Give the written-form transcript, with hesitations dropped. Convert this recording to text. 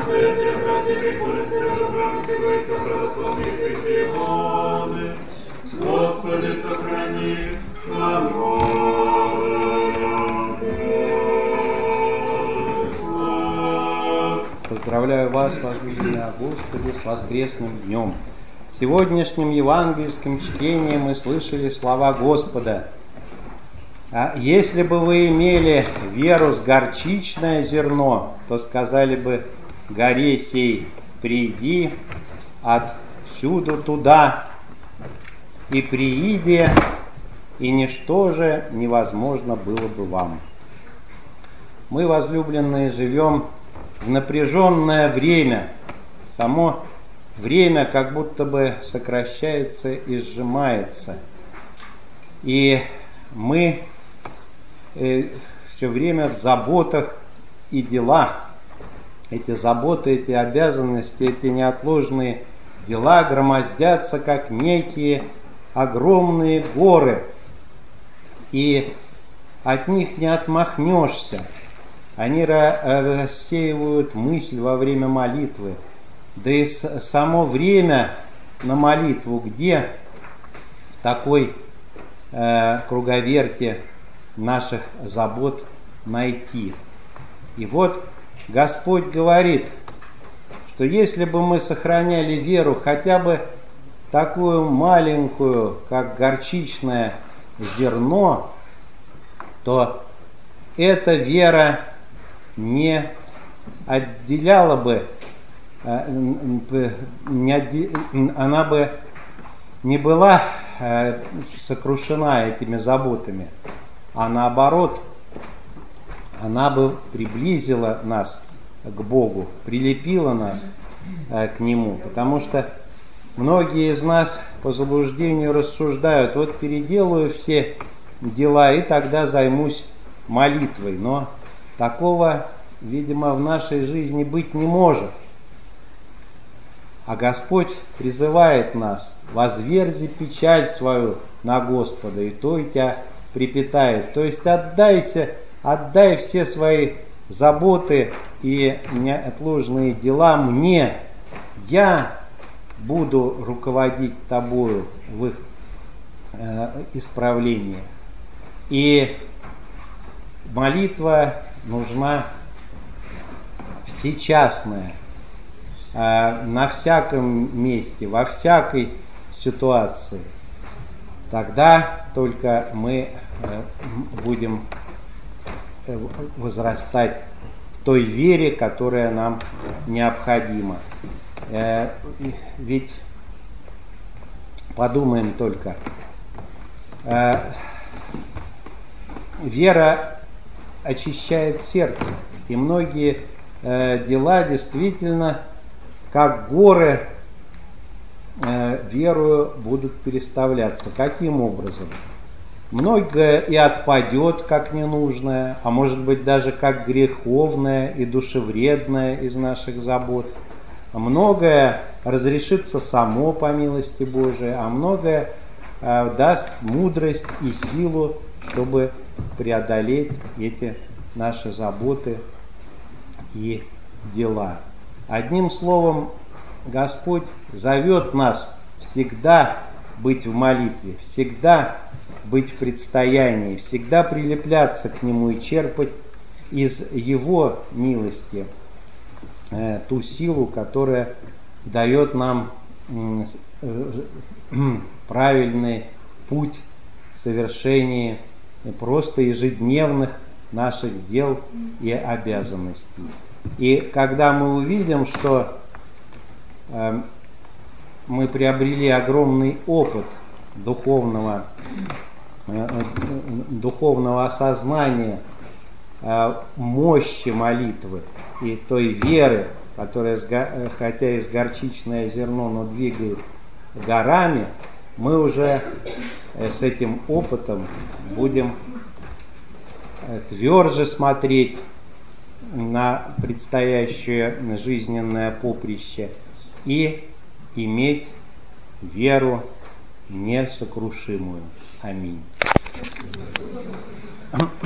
Господи, сохрани нам. Поздравляю вас, возлюбленные Господи, с воскресным днем. В сегодняшнем евангельском чтении мы слышали слова Господа: «А если бы вы имели веру с горчичное зерно, то сказали бы горе сей, приди отсюда туда, и прииди, и ничто же невозможно было бы вам». Мы, возлюбленные, живем в напряженное время. Само время как будто бы сокращается и сжимается. И мы все время в заботах и делах. Эти заботы, эти обязанности, эти неотложные дела громоздятся, как некие огромные горы. И от них не отмахнешься. Они рассеивают мысль во время молитвы. Да и само время на молитву, где в такой круговерте наших забот найти. И вот Господь говорит, что если бы мы сохраняли веру хотя бы такую маленькую, как горчичное зерно, то эта вера не отделяла бы, она бы не была сокрушена этими заботами, а наоборот, она бы приблизила нас к Богу, прилепила нас к Нему, потому что многие из нас по заблуждению рассуждают: вот переделаю все дела и тогда займусь молитвой. Но такого, видимо, в нашей жизни быть не может. А Господь призывает нас: возверзи печаль свою на Господа, и то и тебя припитает. То есть отдай все свои заботы и неотложные дела мне. Я буду руководить тобою в их исправлении. И молитва нужна всечастная, на всяком месте, во всякой ситуации. Тогда только мы будем возрастать в той вере, которая нам необходима. Ведь подумаем только, вера очищает сердце, и многие дела действительно, как горы, верою будут переставляться. Каким образом? Многое и отпадет как ненужное, а может быть даже как греховное и душевредное из наших забот. Многое разрешится само по милости Божией, а многое даст мудрость и силу, чтобы преодолеть эти наши заботы и дела. Одним словом, Господь зовет нас всегда быть в молитве, всегда быть в предстоянии, всегда прилепляться к Нему и черпать из Его милости ту силу, которая дает нам правильный путь в совершении просто ежедневных наших дел и обязанностей. И когда мы увидим, что мы приобрели огромный опыт духовного осознания мощи молитвы и той веры, которая, хотя и с горчичное зерно, но двигает горами, мы уже с этим опытом будем тверже смотреть на предстоящее жизненное поприще и иметь веру несокрушимую. Аминь.